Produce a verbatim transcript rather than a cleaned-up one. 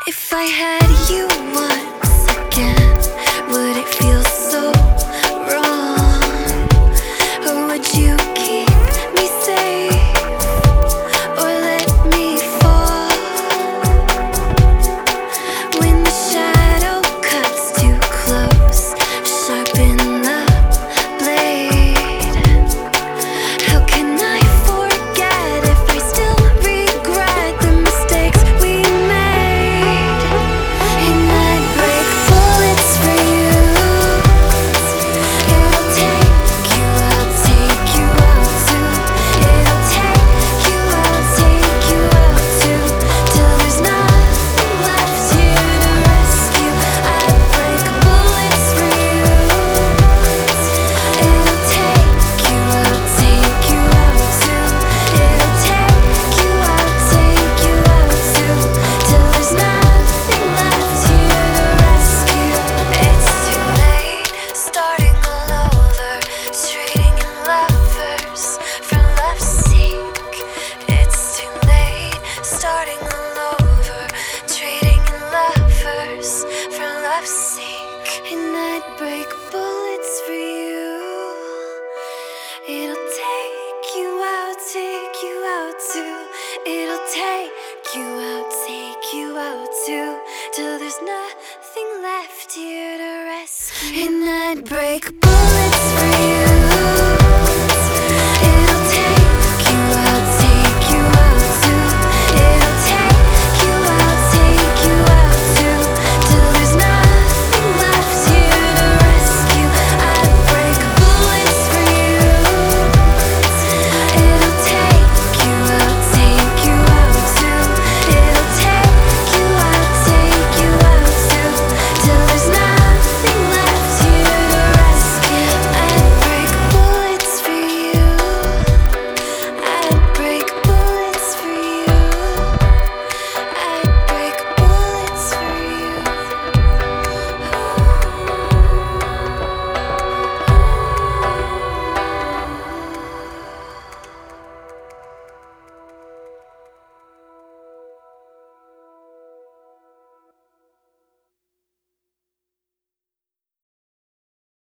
If I had you once again, would it feel so wrong? Or would you keep me safe, or let me fall? When the shadow cuts too close, sharpen the blade. How can I forget if I still regret the mistakes we made? And I'd break bullets for you. It'll take you, I'll take you out too. It'll take you, I'll take you out too, till there's nothing left here to rescue. I'd break bullets for you. It'll take you, I'll take you out too. It'll take you, I'll take you out too, till there's nothing left here to rescue. It's too late, starting all over, trading in lovers for love's sake. It's too late, starting all over, trading in lovers for love's sake. And I'd break bullets for you. It'll take you out, take you out too. It'll take you out, take you out too, till there's nothing left here to rescue. And I'd break bullets for you.